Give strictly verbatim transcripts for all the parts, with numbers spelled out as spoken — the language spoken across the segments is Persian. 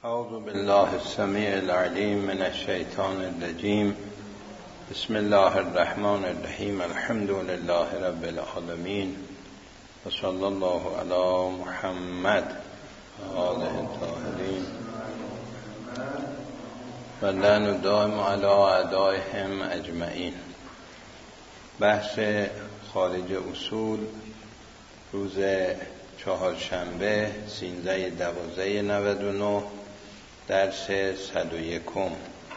اعوذ بالله السمیع العلیم من الشیطان الرجیم. بسم الله الرحمن الرحیم. الحمد لله رب العالمین و صلی الله علی محمد و آله الطاهرین و لعن دائم علی اعدائهم اجمعین. بحث خارج اصول روز چهارشنبه سیزده دوازده نود و نه درس صد و یکم.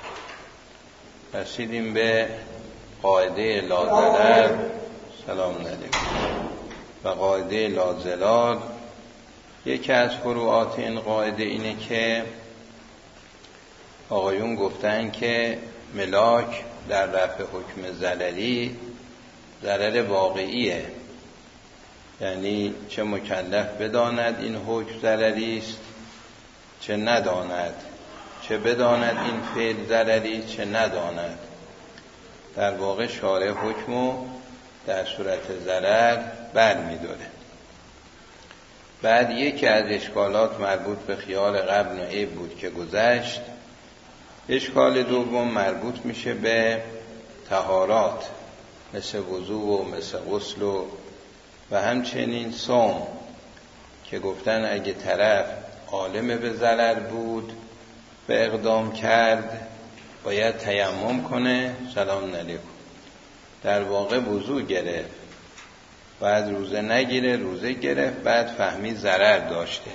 رسیدیم به قاعده لاضرر. سلام علیکم. و قاعده لاضرار. یکی از فروعات این قاعده اینه که آقایون گفتن که ملاک در رفع حکم ضرری ضرر واقعیه، یعنی چه مکلف بداند این حکم ضرری است چه نداند، چه بداند این فعل ضرری چه نداند. در واقع شارع حکمو در صورت ضرر برمی‌داره. بعد یکی از اشکالات مربوط به خیال قبل و عیب بود که گذشت. اشکال دوم مربوط میشه به طهارات مثل وضو و مثل غسل و و همچنین صوم که گفتن اگه طرف عالم به ضرر بود و اقدام کرد باید تیمم کنه. سلام علیکم. در واقع وضو گرفت، بعد روزه نگیره، روزه گرفت، بعد فهمید ضرر داشته.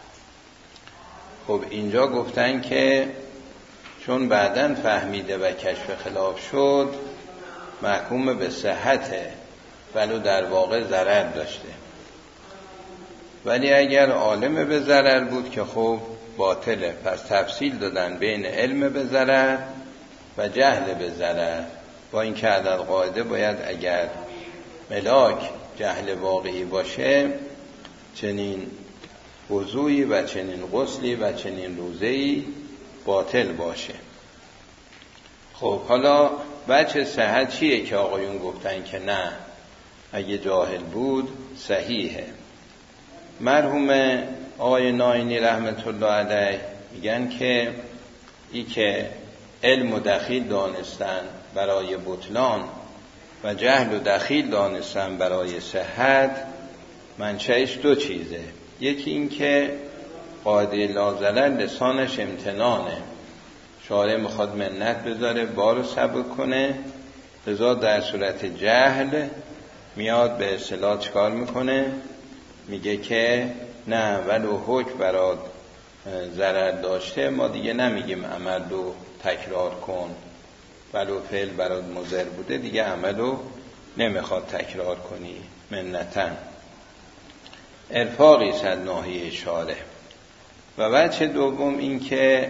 خب اینجا گفتن که چون بعداً فهمیده و کشف خلاف شد محکوم به صحته ولو در واقع ضرر داشته. ولی اگر عالم به ضرر بود که خب باطله. پس تفصیل دادن بین علم به ضرر و جهل به ضرر، با این که عدد قاعده باید اگر ملاک جهل واقعی باشه چنین وضوعی و چنین غسلی و چنین روزه‌ای باطل باشه. خب حالا بچه صحت چیه که آقایون گفتن که نه، اگه جاهل بود صحیحه. مرحوم آقای ناینی رحمت الله علیه میگن که ای که علم و دخیل دانستن برای بطلان و جهل و دخیل دانستن برای صحت، منشأش دو چیزه. یکی این که قاعده لاضرر لسانش امتنانه، شارع میخواد منت بذاره، بارو سبک کنه، لذا در صورت جهل میاد به اصطلاح چکار میکنه؟ میگه که نه ولو حکم برات ضرر داشته ما دیگه نمیگیم عمل رو تکرار کن، ولو فعل برات مضر بوده دیگه عمل رو نمیخواد تکرار کنی منتاً. ارفاقی صد ناحیه شارع. و بچه دوم این که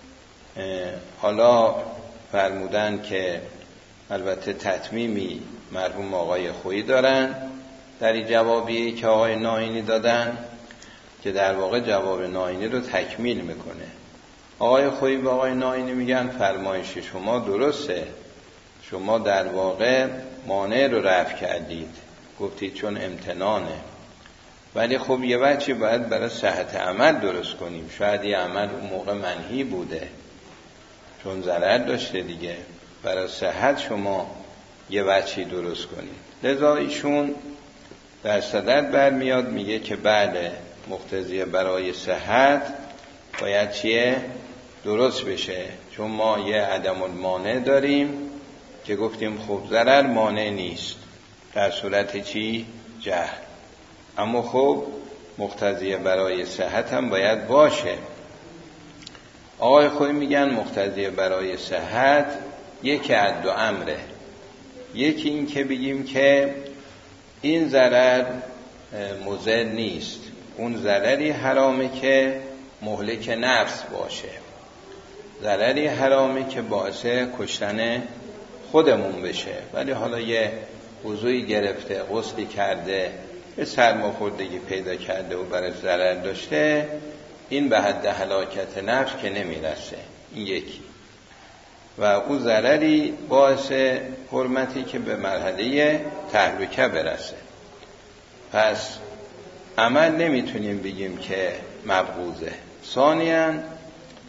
حالا فرمودن که البته تتمیمی مرحوم آقای خویی دارن در این جوابی که آقای ناینی دادن که در واقع جواب ناینی رو تکمیل میکنه. آقای خویی و آقای ناینی میگن فرمایش شما درسته، شما در واقع مانع رو رفع کردید، گفتید چون امتنانه، ولی خب یه بچه باید برای صحت عمل درست کنیم. شاید یه عمل اون موقع منهی بوده چون ضرر داشته دیگه، برای صحت شما یه بچه درست کنید. لذا ایشون در صدد برمیاد میگه که بله مقتضیه برای صحت باید چیه؟ درست بشه، چون ما یه عدم المانع داریم که گفتیم خب ضرر مانع نیست در صورت چی؟ جهل. اما خب مقتضیه برای صحت هم باید باشه. آقای خویی میگن مقتضیه برای صحت یکی از دو امره. یکی این که بگیم که این ضرر مضر نیست، اون ضرری حرامه که مهلک نفس باشه، ضرری حرامه که باعث کشتن خودمون بشه، ولی حالا یه وضوعی گرفته، غسلی کرده، یه سرماخوردگی پیدا کرده و برای ضرر داشته، این به حد هلاکت نفس که نمیرسه. این یکی. و او ضرری باعث حرمتی که به مرحله تهلکه برسه. پس عمل نمیتونیم بگیم که مبغوضه. ثانیاً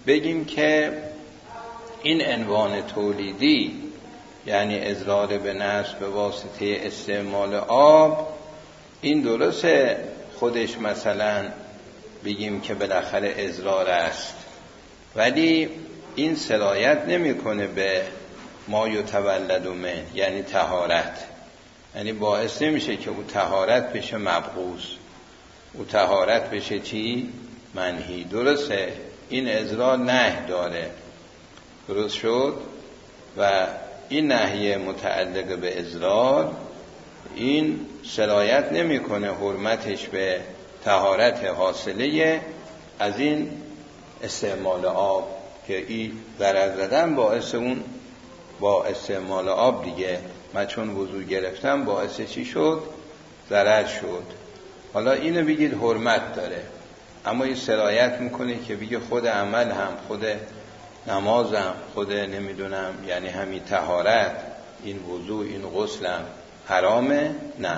بگیم که این عنوان تولیدی، یعنی اضرار به نفس به واسطه استعمال آب، این درسته خودش مثلا بگیم که بالاخره اضرار است، ولی این سرایت نمیکنه به ما یتولد من، یعنی طهارت. یعنی باعث نمیشه که او طهارت بشه مبغوض، او طهارت بشه چی؟ منهی. درسته این اضرار نهی داره، درست شد، و این نهی متعلق به اضرار این سرایت نمیکنه حرمتش به طهارت حاصله از این استعمال آب، که این ضرر زدن باعث اون با استعمال آب دیگه، من چون وضو گرفتم باعث چی شد؟ ضرر شد. حالا اینو بگید حرمت داره، اما این سرایت میکنه که بگه خود عمل هم، خود نمازم، خود نمیدونم یعنی همین طهارت، این وضو، این غسلم حرامه؟ نه.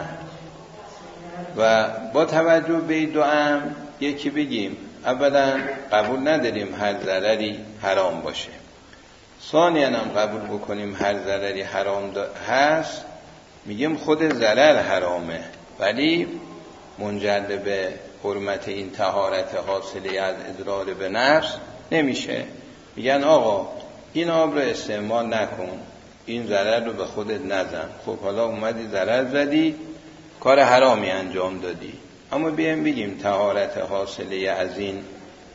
و با توجه به این دو امر یکی بگیم اولا قبول نداریم هر ضرری حرام باشه، ثانیاً هم قبول بکنیم هر ضرری حرام هست، میگیم خود ضرر حرامه ولی منجر به حرمت این طهارت حاصله از اضرار به نفس نمیشه. میگن آقا این آب رو استعمال نکن، این ضرر رو به خودت نزن. خب حالا اومدی ضرر زدی، کار حرامی انجام دادی، اما بیایم بگیم طهارت حاصله از این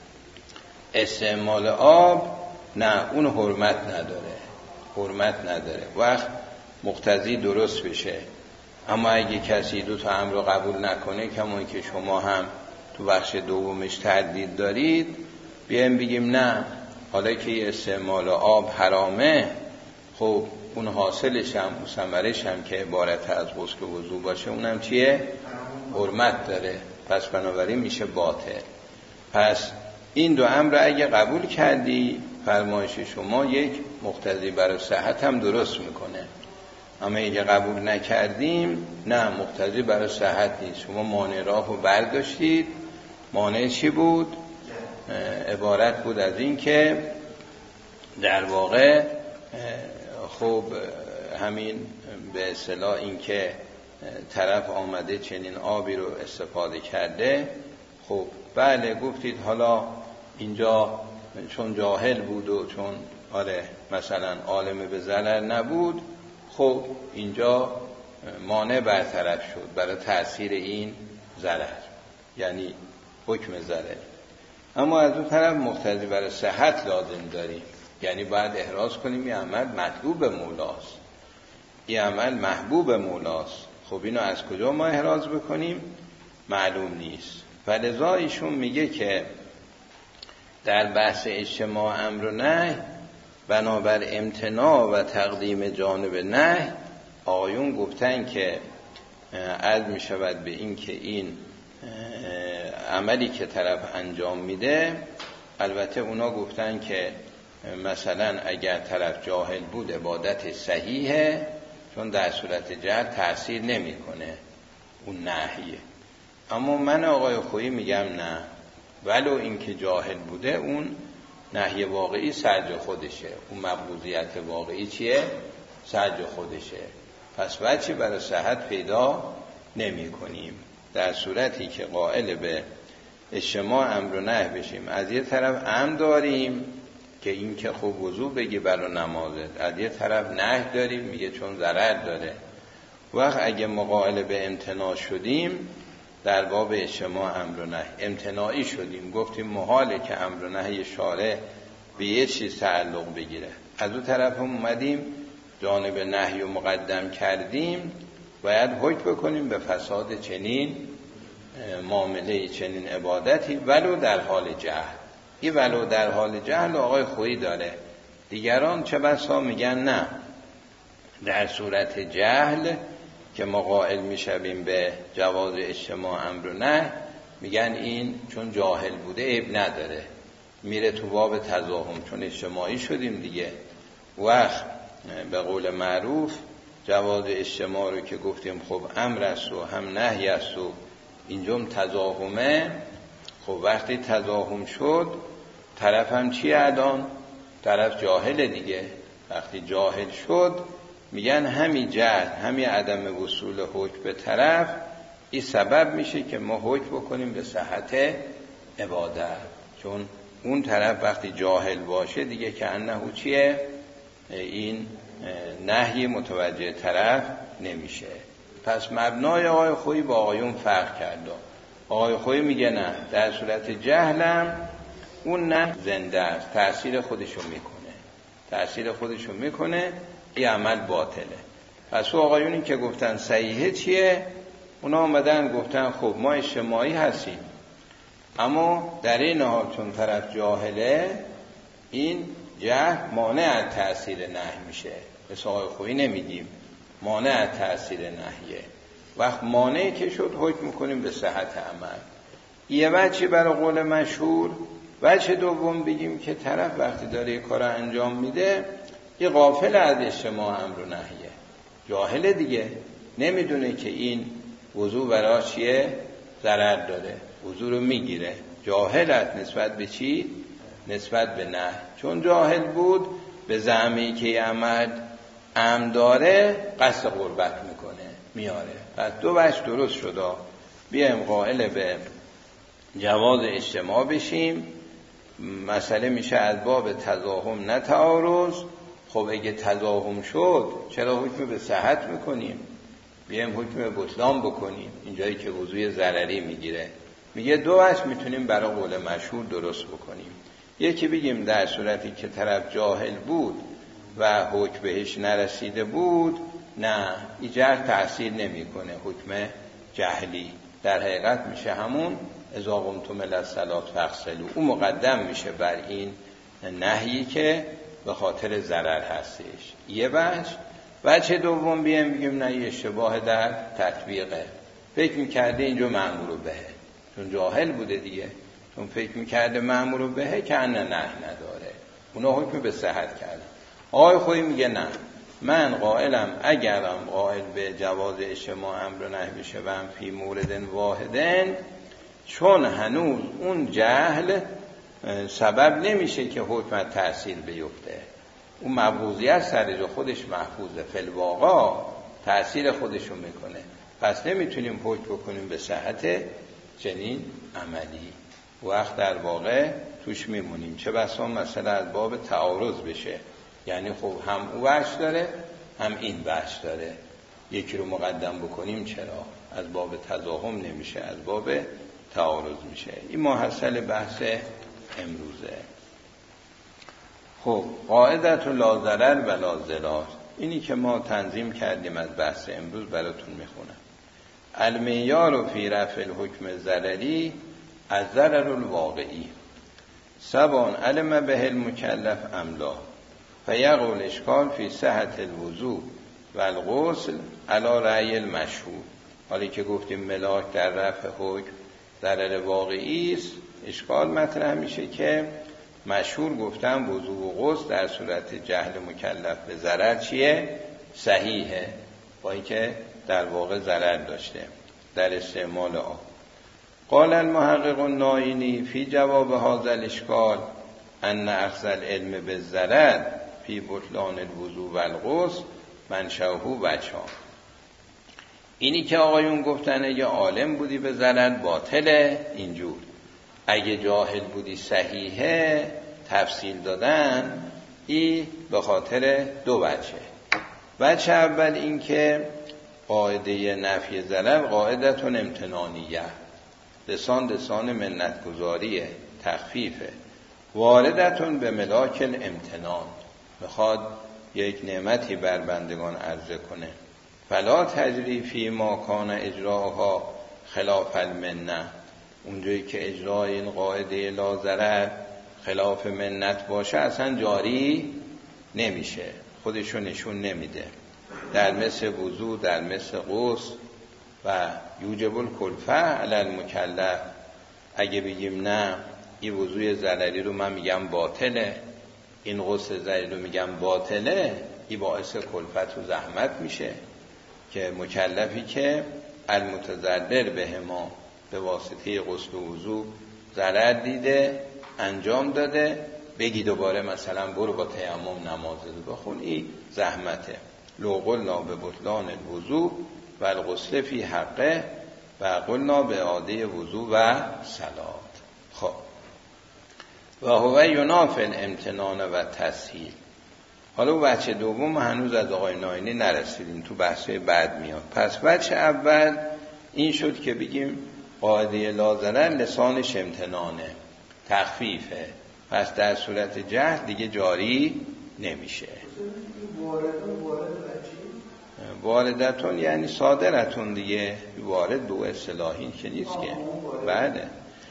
استعمال آب نه، اون حرمت نداره، حرمت نداره، وقت مقتضی درست بشه. اما اگه کسی دو تا امر رو قبول نکنه، کمون که شما هم تو بخش دومش تردید دارید، بیایم بگیم نه، حالا که استعمال آب حرامه، خب اون حاصلش هم، اون ثمرش هم که عبارت از غسل و وضو باشه، اونم چیه؟ حرمت داره، پس بنابراین میشه باطل. پس این دو امر اگه قبول کردی، فرمایش شما یک مقتضی برای صحت هم درست میکنه. اما اگه قبول نکردیم، نه، مقتضی برای صحت نیست. شما مانع راهو برداشتید. مانع چی بود؟ عبارت بود از این که در واقع خب همین به اصطلاح این که طرف آمده چنین آبی رو استفاده کرده. خب بله گفتید حالا اینجا چون جاهل بود و چون آره مثلا عالم به ضرر نبود، خب اینجا مانع برطرف شد برای تأثیر این ضرر، یعنی حکم ضرر. اما از اون طرف مقتضی برای صحت لازم داریم، یعنی باید احراز کنیم این عمل مطلوب مولاست، این عمل محبوب مولاست. خب اینو از کجا ما احراز بکنیم؟ معلوم نیست. فلذا ایشون میگه که در بحث اجتماع امر و نهی، بنابر امتناع و تقدیم جانب نهی، آقایون گفتن که عرض می شود به این که این عملی که طرف انجام میده، البته اونا گفتن که مثلا اگر طرف جاهل بود عبادت صحیحه، چون در صورت جهل تأثیر نمی کنه اون نهیه. اما من آقای خویی میگم نه، ولو این که جاهل بوده، اون نهی واقعی سرج خودشه، اون مبغوضیت واقعی چیه؟ سرج خودشه. پس بچه برای صحت پیدا نمی کنیم. در صورتی که قائل به اجتماع امر و نهی بشیم، از یه طرف امر داریم که این که خوب وضو بگی برای نمازت، از یه طرف نهی داریم میگه چون ضرر داره. وقت اگه مقابل به امتناع شدیم، در باب اجتماع امر و نهی امتناعی شدیم، گفتیم محاله که امر و نهی شارع به یه چیز تعلق بگیره، از اون طرف هم اومدیم جانب نهی و مقدم کردیم، باید حکم بکنیم به فساد چنین معامله، چنین عبادتی، ولو در حال جهل. این ولو در حال جهل آقای خویی داره. دیگران چه بسا میگن نه، در صورت جهل که ما قائل میشویم به جواز اجتماع امر و نهی، میگن این چون جاهل بوده عیب نداره، میره تو باب تضاهم، چون اجتماعی شدیم دیگه. وقت به قول معروف جواز اجتماع رو که گفتیم خب امر است و هم نهی است و اینجام تضاهمه، خب وقتی تضاهم شد طرف هم چیه الان؟ طرف جاهل دیگه. وقتی جاهل شد میگن همین جهل، همین عدم وصول حکم به طرف، این سبب میشه که ما حکم بکنیم به صحت عبادت. چون اون طرف وقتی جاهل باشه دیگه که انه چیه؟ این نهی متوجه طرف نمیشه. پس مبنای آقای خویی با آقایون فرق کرده. آقای خویی میگه نه، در صورت جهلم اون نه زنده است، تأثیر خودشو میکنه، تأثیر خودشو میکنه، این عمل باطله. پس او آقایونی که گفتن صحیحه چیه؟ اونا آمدن گفتن خب ما اجتماعی هستیم، اما در این حال چون طرف جاهله، این جهل مانع از تأثیر نهی میشه. مثل آقای خویی نمیگیم مانع از تأثیر نهیه. وقت مانع که شد حکم میکنیم به صحت عمل. یه وجه برای قول مشهور. وجه دوم بگیم که طرف وقتی داره یه کار انجام میده، یه غافل از اجتماع امر و نهیه، جاهل دیگه، نمیدونه که این وضو برای چیه؟ ضرر داره، وضو رو میگیره. جاهلت نسبت به چی؟ نسبت به نه. چون جاهل بود به زعمی که یه عمل امر داره قصد قربت میکنه، میاره. پس دو وجه درست شده. بیایم قائل به جواز اجتماع بشیم. مسئله میشه از باب تضاهم نه تعارض. خب اگه تضاهم شد چرا حکم به صحت میکنیم؟ بیایم حکم به بطلان بکنیم اینجایی که وضوی ضرری میگیره. میگه دو وجه میتونیم برای قول مشهور درست بکنیم. یکی بگیم در صورتی که طرف جاهل بود و حکم بهش نرسیده بود، نه، این جهل تأثیر نمیکنه، حکم جهلی در حقیقت میشه همون اذا قمتم الی الصلاة فاغسلوا. اون مقدم میشه بر این نهیی که به خاطر ضرر هستش. یه وجه. وجه دوم بیایم بگیم نه، یه اشتباه در تطبیقه، فکر میکرده اینجا مأمور بهه، چون جاهل بوده دیگه، چون فکر میکرده مأمور بهه که نه نه نداره، اونا حکم به صحت کردن. آقای خویی میگه نه، من قائلم اگرم قائل به جواز اجتماع امر و نهی بشه و هم فی مورد واحدن، چون هنوز اون جهل سبب نمیشه که حکم تأثیر بیفته. اون مبغوضیت سر جا خودش محفوظه، فی الواقع تأثیر خودشو میکنه. پس نمیتونیم حکم بکنیم به صحت چنین عملی، وقت در واقع توش میمونیم. چه بسا مثلا از باب تعارض بشه، یعنی خب هم او وجه داره هم این وجه داره، یکی رو مقدم بکنیم چرا؟ از باب تضاهم نمیشه، از باب تعارض میشه. این محصل بحث امروزه. خب قاعدت لا ضرر و لا ضرار، اینی که ما تنظیم کردیم از بحث امروز براتون میخونم. المعیار فی رفع الحکم ضرری از ضرر الواقعی سبان علم به المکلف املا فیقع الاشکال فی صحت الوضوء و الغسل علی رأی المشهور. حالی که گفتیم ملاک در رفع حکم ضرر واقعی است، اشکال مطرح میشه که مشهور گفتن وضوء و غسل در صورت جهل مکلف به ضرر چیه؟ صحیحه، با اینکه در واقع ضرر داشته در استعمال آب. قال المحقق النائینی فی جواب هذا الاشکال ان اخذ العلم بالضرر فی بطلان الوضوء و الغسل منشأه وجهان. اینی که آقایون گفتن اگه عالم بودی به ضرر باطله، اینجور، اگه جاهل بودی صحیحه، تفصیل دادن. ای به خاطر دو وجه. وجه اول این که قاعده نفی ضرر قاعدتون امتنانیه، لسان لسان منتگذاریه، تخفیفه، واردتون به ملاک الامتنان، میخواد یک نعمتی بر بندگان عرضه کنه. فلا تجری فی ما کان اجراها خلاف المنه، اونجایی که اجرای این قاعده لا ضرر خلاف منت باشه اصلا جاری نمیشه، خودشو نشون نمیده. در مثل وضو، در مثل غسل و یوجب الکلفه علی المکلف، اگه بگیم نه این وضوی ضرری رو من میگم باطله، این غسل ضرری رو میگم باطله، این باعث کلفت و زحمت میشه که مکلفی که المتضرر به ما به واسطه غسل و وضو ضرر دیده، انجام داده بگی دوباره مثلا برو با تیمم نماز رو بخون، این زحمته. لو قلنا به بطلان الوضو و الغسل فی حقه و قلنا به اعاده وضو و صلات. خب و هو ینافی الامتنان و تسهیل. حالا بچه دوم هنوز از آقای ناینی نرسیدیم، تو بحثای بعد میاد. پس بچه اول این شد که بگیم قاعده لازرن لسانش امتنانه، تخفیفه، پس در صورت جهل دیگه جاری نمیشه. واردتون یعنی صادرتون دیگه، وارد دو اصطلاحی که نیست که. بله.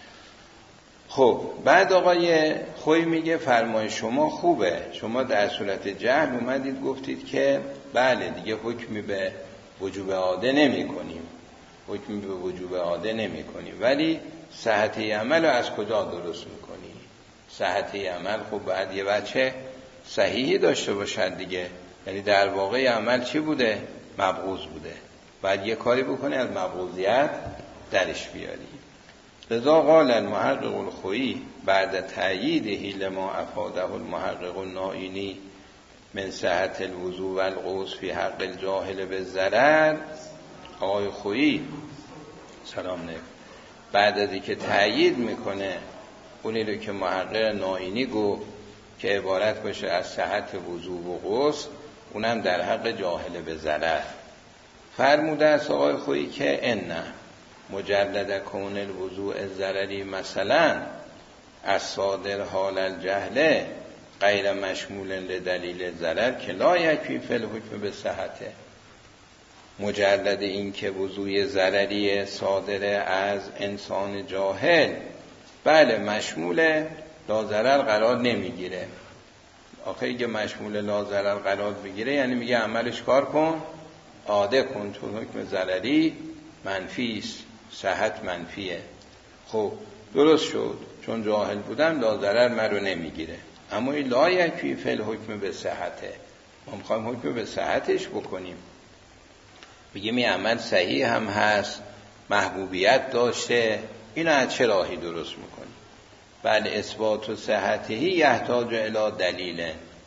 خب بعد آقای خوی میگه فرمای شما خوبه، شما در صورت جهل اومدید گفتید که بله دیگه حکمی به وجوب عاده نمی کنیم، حکمی به وجوب عاده نمی کنیم، ولی صحت عمل رو از کجا درست میکنی؟ صحت عمل خب باید یه بچه صحیحی داشته باشد دیگه، یعنی در واقع عمل چی بوده؟ مبغوض بوده، باید یه کاری بکنی از مبغوضیت درش بیاری. لذا قال المحقق الخویی بعد تأییده لما افاده المحقق النائینی من صحت الوضو و الغسل فی حق الجاهل بالضرر. آقای خویی سلام علیکم بعد از اینکه تأیید میکنه اونی رو که محقق نائینی گفت که عبارت باشه از صحت وضو و غسل، اونم در حق جاهل بالضرر، فرموده است آقای خویی که ان مجرد کون الوضوء الضرری مثلا از صادر حال الجهل غیر مشمول لدلیل ضرر که لا یکفی فی الحکم به صحته. مجرد این که وضوء ضرری صادر از انسان جاهل بله مشمول لا ضرر قرار نمیگیره. آخه اگه مشمول لا ضرر قرار بگیره یعنی میگه عملش کار کن، عاده کن، چون حکم ضرری منفیست، صحت منفیه. خب درست شد، چون جاهل بودم لا ضرر مرو نمیگیره، اما این لا یکفی فی الحکم به صحته، ما میخوایم حکم به صحتش بکنیم، بگیم این عمل صحیح هم هست، محبوبیت داشته، اینو از چه راهی درست میکنیم؟ بله اثبات و صحتهی یحتاج الی دلیل،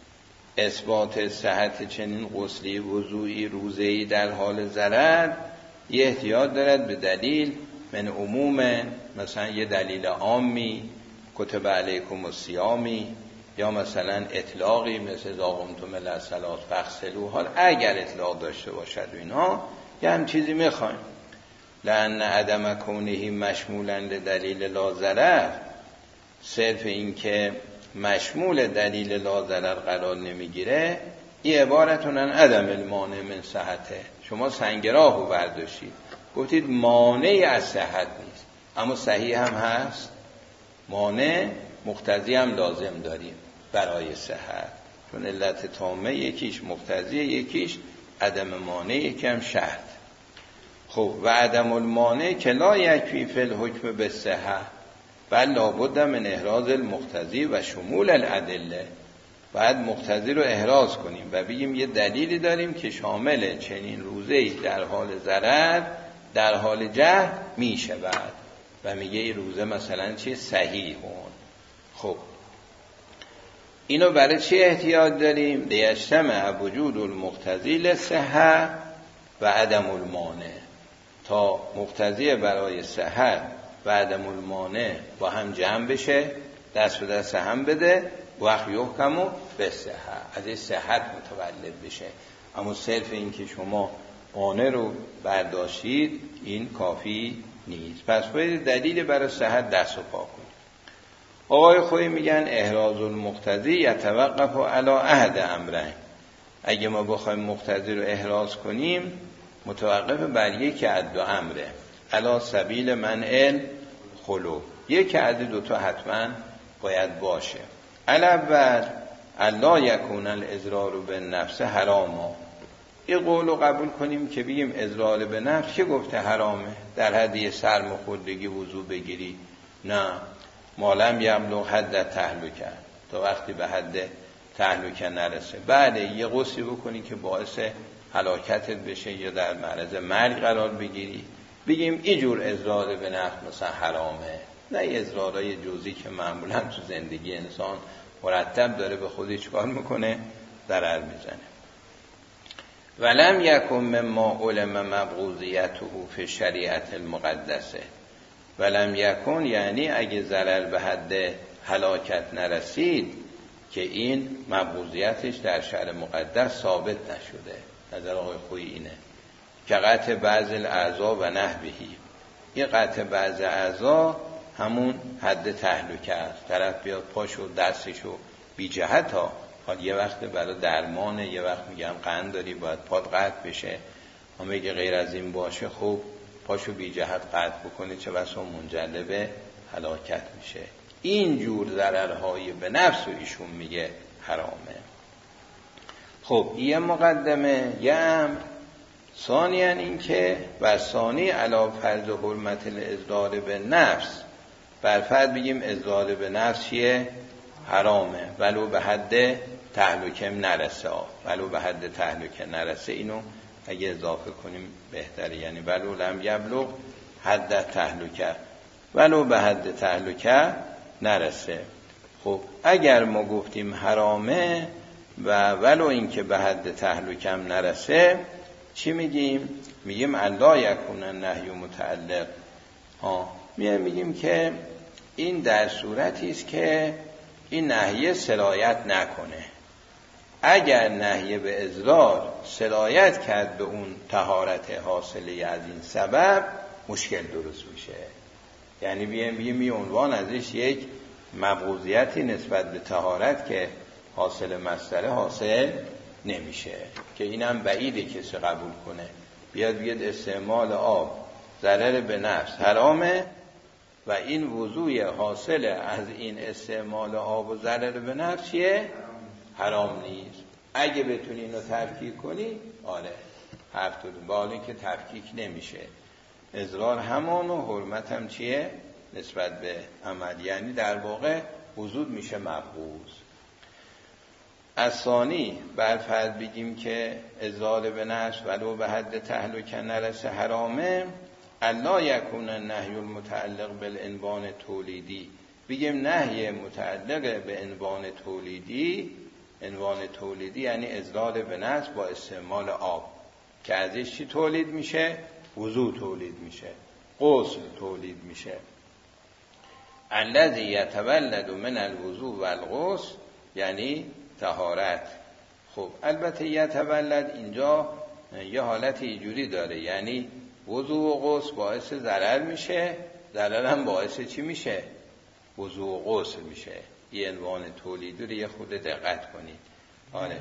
اثبات صحت چنین غسلی وضوعی روزه‌ای در حال ضرر یه احتیاج دارد به دلیل من عموم، مثلا یه دلیل عامی کتب علیکم الصیامی، یا مثلا اطلاقی مثل اذا قمتم الی الصلاة فاغسلوا، حال اگر اطلاق داشته باشد و اینها یه هم چیزی میخوایم. لأن عدم کونه مشمولا لدلیل لا ضرر، صرف این که مشمول دلیل لا ضرر قرار نمیگیره، این عبارتون عن عدم المانع من صحته. شما سنگراهو برداشتید گفتید مانع از صحت نیست، اما صحیح هم هست، مانع مقتضی هم لازم داریم برای صحت، چون علت تامه یکیش مقتضی، یکیش عدم مانع، یکی هم شرط. خب و عدم المانع که لا یکفی فی الحکم بالصحه بل لابد من احراز المقتضی و شمول الادله، باید مقتضی رو احراز کنیم و بگیم یه دلیلی داریم که شامل چنین روزه‌ای در حال ضرر در حال جهل میشه بعد و میگه این روزه مثلا چی صحیحون. خب اینو برای چی احتیاج داریم؟ لیجتمع وجود المقتضی للصحه و عدم المانع، تا مقتضی برای صحت و عدم المانع با هم جمع بشه، دست به دست هم بده، وقت یحکمو به صحت، از این صحت متولد بشه. اما صرف این که شما مانع رو برداشتید این کافی نیست، پس باید دلیل برای صحت دست و پا کنید. آقای خویی میگن احراز المقتضی یتوقف علی احد امرین، اگه ما بخوایم مقتضی رو احراز کنیم متوقف بر یک از دو امره، علی سبیل منع خلو، یک از دو تا حتما باید باشه. الاول الا یکون الاضرار بالنفس حراما، این قول رو قبول کنیم که بگیم اضرار به نفس که گفته حرامه، در حد یه سرماخوردگی وضو بگیری، نه، مالم یبلغ حد تهلکه، تا وقتی به حد تهلکه نرسه، بله یه غسلی بکنی که باعث هلاکتت بشه یا در معرض مرگ قرار بگیری، بگیم اینجور اضرار به نفس مثلا حرامه، نه ازرارای جزئی که معمولا تو زندگی انسان مرتب داره به خودش چیکار میکنه؟ ضرر میزنه. ولم یکن مما علم مبغوضیته فی شریعت المقدسه. ولم یکن یعنی اگه ضرر به حد هلاکت نرسید که این مبغوضیتش در شرع مقدس ثابت نشده. نظر آقای خویی اینه که قطع بعض الاعضا و نحوهی. این قطع بعض اعضا همون حد تهلکه است. طرف بیاد پاشو دستشو بی جهت ها، حال یه وقت برای درمانه، یه وقت میگم قند داری باید پاد قطع بشه، اما اگه غیر از این باشه خب پاشو بی جهت قطع بکنه چه بسا منجلب هلاکت میشه. این جور ضررهای به نفس و ایشون میگه حرامه. خب یه مقدمه. یه امر. ثانیاً این که و ثانی علا فرض حرمت الاضرار به نفس، بر فرض بگیم اضرار به نفس چیه؟ حرامه، ولو به حد تهلکه نرسه. ولو به حد تهلکه نرسه اینو اگه اضافه کنیم بهتره، یعنی ولو لم یبلغ حد تهلکه، ولو به حد تهلکه نرسه. خب اگر ما گفتیم حرامه و ولو این که به حد تهلکه هم نرسه، چی میگیم؟ میگیم الا یکون النهی متعلق. ها میگیم میگیم که این در صورتی است که این نهیه سرایت نکنه. اگر نهیه به اضرار سرایت کرد به اون طهارت حاصله از این سبب، مشکل درست میشه. یعنی بیایم بگیم یه عنوان ازش یک مبغوضیتی نسبت به طهارت که حاصل مسئله حاصل نمیشه، که اینم بعیده کسی قبول کنه. بیاد بیاد استعمال آب ضرر به نفس حرامه و این وضوع حاصل از این استعمال آب و ضرر به نفس چیه؟ حرام نیست. اگه بتونی اینو تفکیک کنی آره حرف داریم، با حالی که تفکیک نمیشه. اضرار همان و حرمت هم چیه؟ نسبت به عمل، یعنی در واقع وضوع میشه مبغوض. از ثانی بر فرض بگیم که اضرار به نفس ولو به حد تهلکه نرسه حرامه، الا یکون النهی المتعلق بالعنوان تولیدی. بگیم نهی متعلق به عنوان تولیدی، عنوان تولیدی یعنی اضرار به نفس با استعمال آب، که ازش چی تولید میشه؟ وضو تولید میشه، غسل تولید میشه. الذی یتولد من الوضو والغسل یعنی طهارت. خب البته یتولد اینجا یه حالت اینجوری داره، یعنی وضو و غسل باعث ضرر میشه، ضرر هم باعث چی میشه؟ وضو و غسل میشه. یه عنوان تولیدی رو یه خود دقت کنید. آره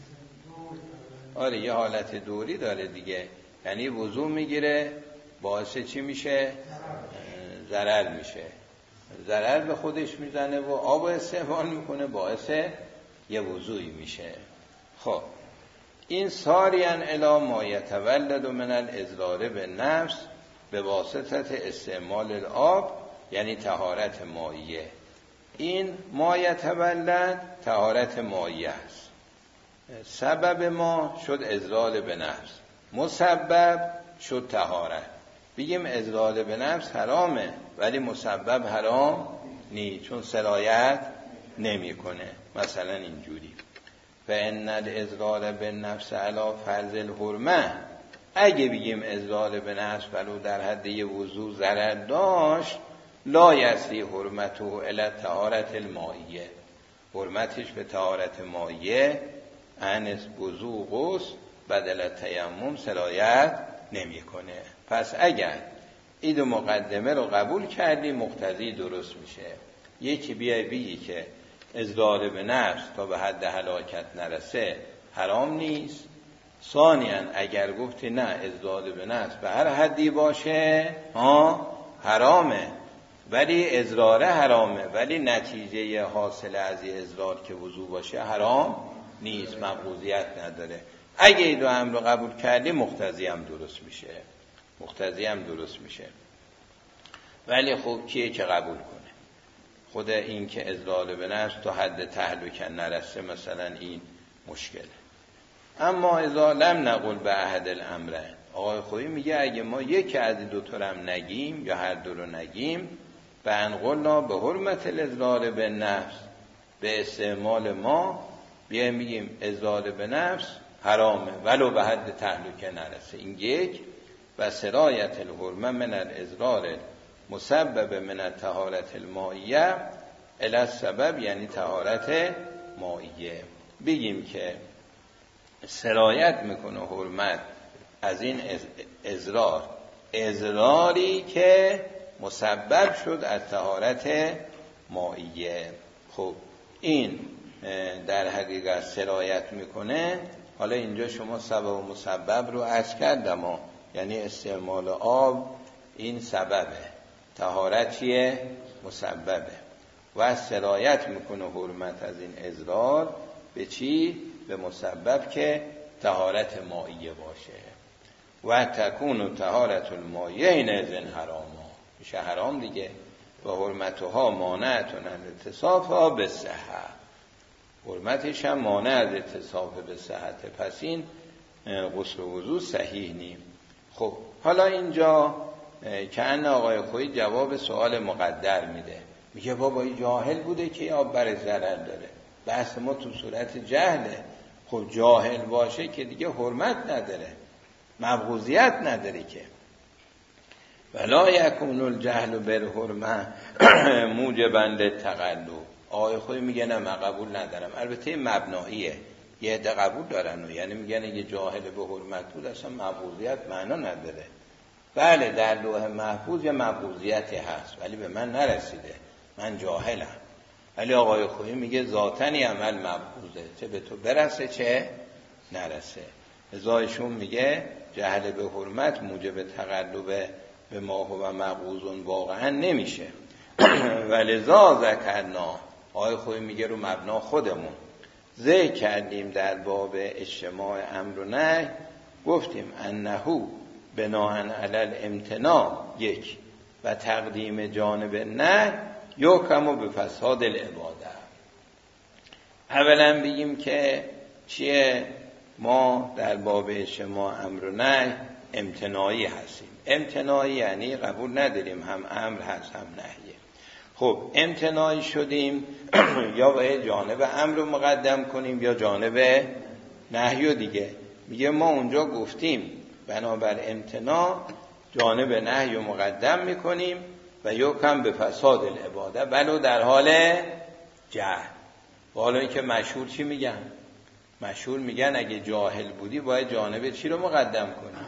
آره یه حالت دوری داره دیگه، یعنی وضو میگیره باعث چی میشه؟ ضرر میشه، ضرر به خودش میزنه و آب استعمال میکنه باعث یه وضوعی میشه. خب این ساریان الی ما یتولد من الاضرار به نفس به واسطه استعمال الآب یعنی طهارت مائیه. این ما یتولد طهارت مائیه است. سبب ما شد اضرار به نفس، مسبب شد طهارت. بگیم اضرار به نفس حرامه ولی مسبب حرام نیست، چون سرایت نمیکنه. مثلا اینجوری و ان الاضرار به نفس علی فرض الحرمه، اگه بگیم اضرار به نفس ولو در حد یه وضو ضرر داشت، لا یصلی حرمته الی طهارت المائیه، حرمتش به طهارت مائیه انس وضو غسل بدل تیمم سرایت نمیکنه. پس اگر این دو مقدمه رو قبول کردی مقتضی درست میشه. یکی بیای بگی که اضرار به نفس تا به حد هلاکت نرسه حرام نیست. ثانیاً اگر گفتی نه اضرار به نفس به هر حدی باشه ها حرامه، ولی اضرار حرامه ولی نتیجه حاصل از این اضرار که وضو باشه حرام نیست، مبغوضیت نداره. اگه این دو امر رو قبول کردی مقتضی هم درست میشه، مقتضی هم درست میشه. ولی خب کیه که قبول کنه؟ خود این که اضرار به نفس تا حد تهلکه نرسه مثلا این مشکله. اما اذا لم نقل به احد الامرین، آقای خویی میگه اگه ما یکی از این دو تا هم نگیم یا هر دو رو نگیم، و انقلنا به حرمت الازرار به نفس، به استعمال ما بیایم میگیم ازرار به نفس حرامه ولو به حد تهلکه نرسه. این یک. و سرایت الحرمه من الازرار مسبب من الطهارت المائیه الی السبب، یعنی طهارت مائیه. بگیم که سرایت میکنه حرمت از این ازرار، ازراری که مسبب شد از طهارت مائیه. خب این در حقیقت سرایت میکنه. حالا اینجا شما سبب و مسبب رو عرض کردم، یعنی استعمال آب این سببه، طهارتیه مسببه. و سرایت میکنه حرمت از این ازرار به چی؟ به مسبب که طهارت مائیه باشه. و تکون طهارت المائیه این ازن حراما، میشه حرام دیگه. و حرمتها مانعتون از اتصافها به صحت، حرمتش هم مانع از اتصاف به صحت. پس این غسل و وضو صحیح نیم. خب حالا اینجا که ان آقای خویی جواب سوال مقدر میده، میگه بابا این جاهل بوده که آب بر ضرر داره، بحث ما تو صورت جهله. خب جاهل باشه که دیگه حرمت نداره، مبغوضیت نداره که. ولا یکون الجهل بالحرمه موجبا للتقلب. آقای خویی میگه نه من قبول ندارم. البته مبناییه، یه عده قبول دارن، یعنی میگن اگه جاهل به حرمت بود اصلا مبغوضیت معنا نداره. بله در لوح محفوظ یه مبغوضیتی هست ولی به من نرسیده، من جاهلم. ولی آقای خویی میگه ذاتنی عمل مبغوضه، چه به تو برسه چه نرسه. ازایشون میگه جهل به حرمت موجب تقلب به ما هو مبغوضون واقعا نمیشه. ولذا ذکرنا، آقای خویی میگه رو مبنا خودمون ذکر کردیم در باب اجتماع امر و نهی، گفتیم انهو بناهن علی الامتناع یک و تقدیم جانب نهی یحکم به فساد العباده. اولا بگیم که چیه؟ ما در باب اجتماع امر و نهی امتناعی هستیم. امتناعی یعنی قبول نداریم هم امر هست هم نهیه. خب امتناعی شدیم یا باید جانب امر رو مقدم کنیم یا جانب نهی دیگه. میگه ما اونجا گفتیم بنابر امتناع جانب نهی رو مقدم میکنیم و یحکم به فساد العباده ولو در حال جهل. حالا این که مشهور چی میگن؟ مشهور میگن اگه جاهل بودی باید جانب چی رو مقدم کنی؟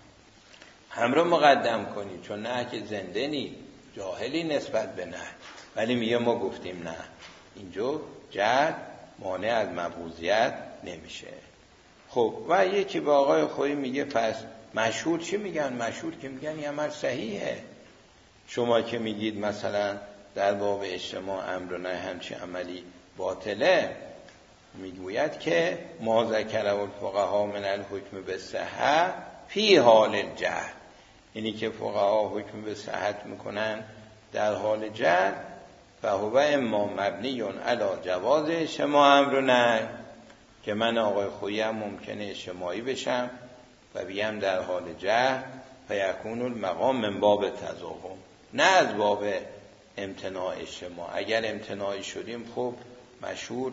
هم رو مقدم کنی، چون نه که زنده نی، جاهلی نسبت به نه. ولی میگه ما گفتیم نه، اینجا جهل مانع از مبغوضیت نمیشه. خب و یکی به آقای خویی میگه پس مشهور چی میگن؟ مشهور که میگن این عمل صحیحه. شما که میگید مثلا در باب اجتماع امر و نهی همچی عملی باطله، میگوید که ما ذکر الفقها من الحکم بالصحه فی حال الجهل، اینی که فقها حکم به صحت میکنن در حال جهل، فهو اما مبنی علی جواز اجتماع امر و نهی، که من آقای خویی هم ممکنه اجتماعی بشم و بیم در حال جهل، فیکون المقام من باب تضاهم، نه از باب امتناع اجتماع. اگر امتناعی شدیم خب مشهور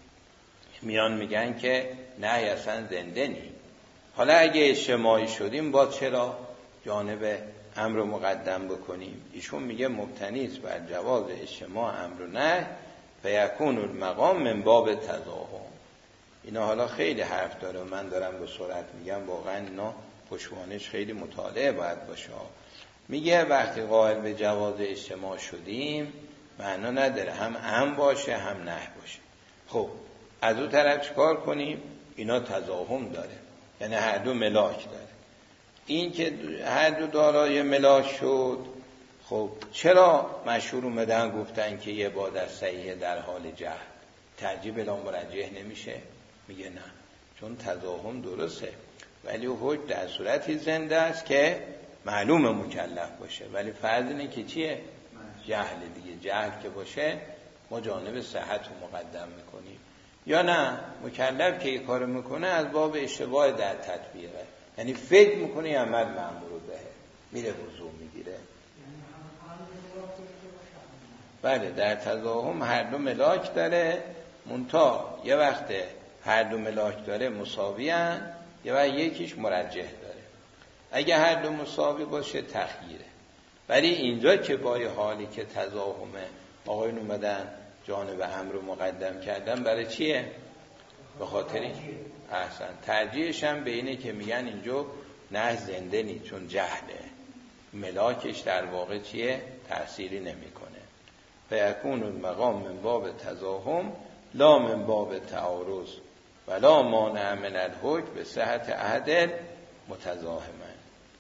میان میگن که نه اصلا زنده نیم. حالا اگه اجتماعی شدیم با چرا جانب امر مقدم بکنیم؟ ایشون میگه مبتنیست بر جواز اجتماع امر و نهی فیکون المقام من باب تضاهم. اینا حالا خیلی حرف داره، من دارم به سرعت میگم، واقعا اینا پشتوانش خیلی مطالعه باید باشه. میگه وقتی قائل به جواز اجتماع شدیم معنا نداره هم امر باشه هم نهی باشه. خب از اون طرف چیکار کنیم؟ اینا تضاهم داره، یعنی هر دو ملاک داره. این که هر دو دارای ملاک شد، خب چرا مشهور اومدن گفتن که یه عبادت صحیح در حال جهل؟ تعجیب الا مرجح نمیشه؟ میگه نه، چون تضاهم درسته ولی حکم در صورتی زنده است که معلوم مکلف باشه، ولی فرض اینه که چیه؟ جهل دیگه. جهل که باشه ما جانب صحت رو مقدم میکنیم، یا نه مکلف که این کار میکنه از باب اشتباه در تطبیقه، یعنی فکر میکنه عمل مأمور به، میره وضو میگیره. بله در تضاهم هر دو ملاک داره، منتها یه وقت هر دو ملاک داره مساوی هن، یه وقت یکیش مرجح داره. اگه هر دو مساوی باشه تخییره. ولی اینجا که با حالی که تضاهمه آقایون اومدن جانب امر رو مقدم کردن، برای چیه؟ به خاطر احسن ترجیحش هم به اینه که میگن اینجا نه زنده نی، چون جهله، ملاکش در واقع چیه؟ تأثیری نمیکنه. فیکون المقام من باب تضاهم لا من باب تعارض ولا مانع من الحکم به صحت عهد متضاهمن.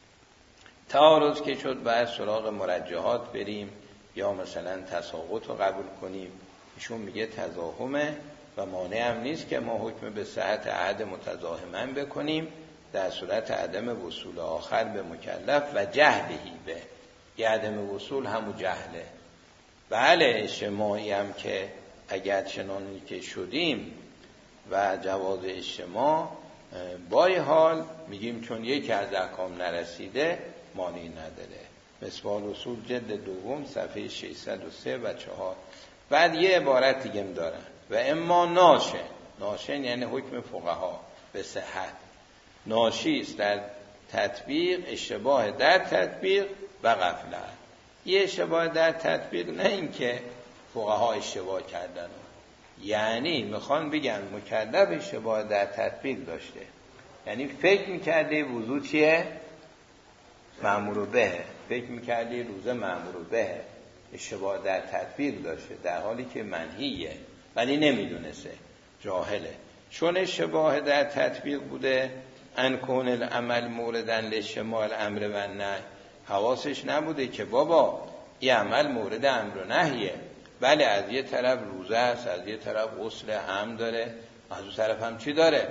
تعارض که شد بعد سراغ مرجحات بریم یا مثلا تساقط رو قبول کنیم. ایشون میگه تضاهمه و مانع هم نیست که ما حکم به صحت عهد متضاهمن بکنیم در صورت عدم وصول آخر به مکلف و جهلهی به. یه عدم وصول همون جهله. بله اجتماعی هم که اگر چنانی که شدیم و جواز اجتماع با حال میگیم چون یکی از احکام نرسیده مانعی نداره. مثال اصول جلد دوم صفحه ششصد و سه و چهار. بعد یه عبارت دیگه دارن و اما ناشه، ناشه یعنی حکم فقها به صحت، ناشی است در تطبیق اشتباه در تطبیق و غفلت. یه اشتباه در تطبیق نه این که فقها اشتباه کردن، یعنی میخوان بگن مکلف اشتباه در تطبیق داشته، یعنی فکر میکرده وضو چیه؟ مأمور به، فکر میکرده روزه مأمور به، اشتباه در تطبیق داشته در حالی که منهیه ولی نمیدونسته، جاهله. چون اشتباه در تطبیق بوده ان کون العمل موردن لشمال امر و نهی، حواسش نبوده که بابا این عمل مورد امر و نهیه، بله از یه طرف روزه است، از یه طرف غسل هم داره، از اون طرف هم چی داره؟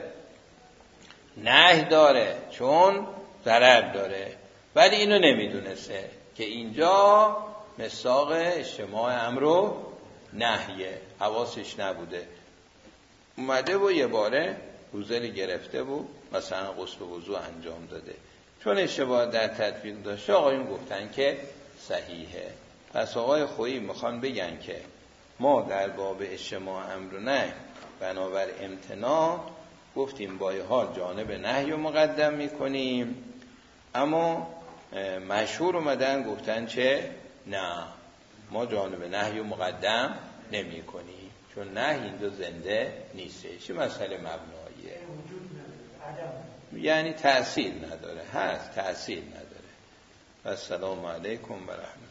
نهی داره چون ضرر داره، ولی اینو نمیدونسته که اینجا مصداق اجتماع امر و نهیه، حواسش نبوده. اومده و یه باره روزه رو گرفته بود مثلا غسل و وضو انجام داده، چون اشتباه در تطبیق داشته آقایون گفتن که صحیحه. پس آقای خویی میخوان بگن که ما در باب اجتماع امر و نهی بنابر امتناع گفتیم با حال جانب نهی رو مقدم میکنیم، اما مشهور اومدن گفتن چه؟ نه ما جانب نهی رو مقدم نمی کنیم چون نهی اینجا زنده نیسته. چه مسئله مبناییه؟ یعنی تأثیر نداره، هست تأثیر نداره. السلام علیکم و رحمت